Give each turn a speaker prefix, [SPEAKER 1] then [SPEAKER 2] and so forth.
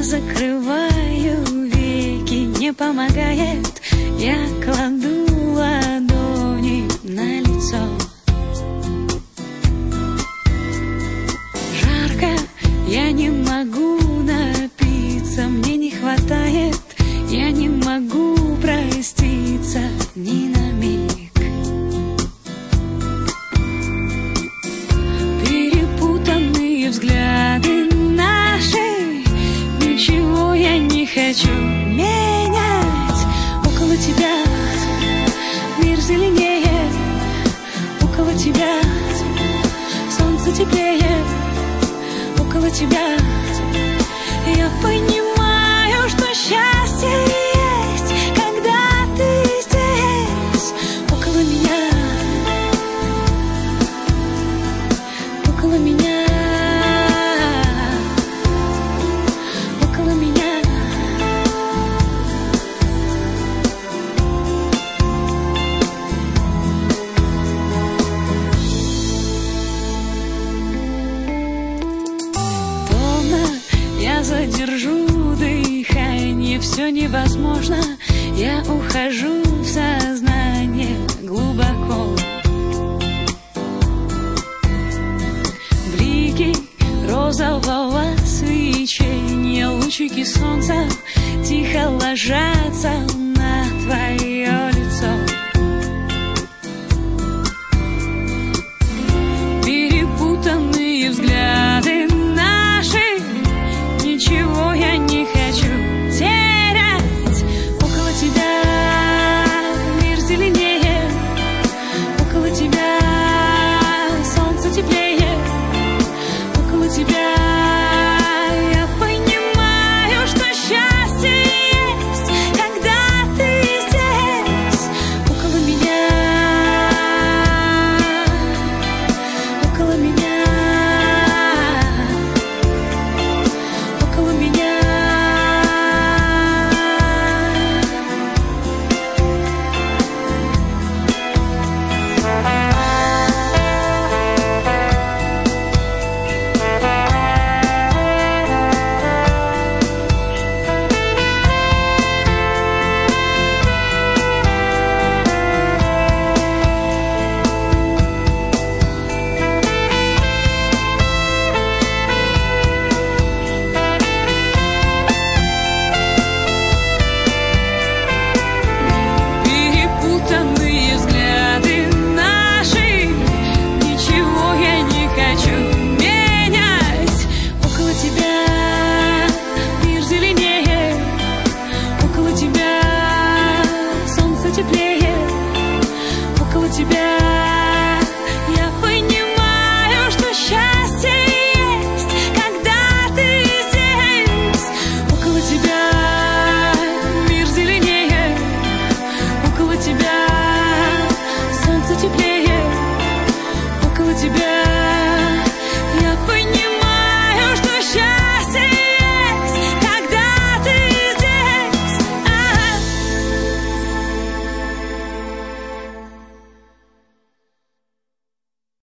[SPEAKER 1] закрываю веки, не помогает. Я кладу ладони на лицо. Жарко, я не могу напиться, мне не хватает. Я не могу проститься ни на миг. Перепутанные взгляды наши, ничего я не хочу менять. Около тебя мир зеленее, около тебя солнце теплее, около тебя я понимаю, что счастье есть, когда ты здесь, около меня, около меня, около меня. Томно я задержу дыхание, все невозможно. Я ухожу в сознание глубоко. Блики розового свечения, лучики солнца тихо ложатся на твое лицо. Перепутанные взгляды наши, ничего я не хочу терять. Около тебя мир зеленее, около тебя солнце теплее, около тебя я понимаю, что счастье есть, когда ты здесь, около меня, около меня, около меня. Перепутанные взгляды наши, ничего я не хочу менять. Около тебя мир зеленее, около тебя солнце теплее, около тебя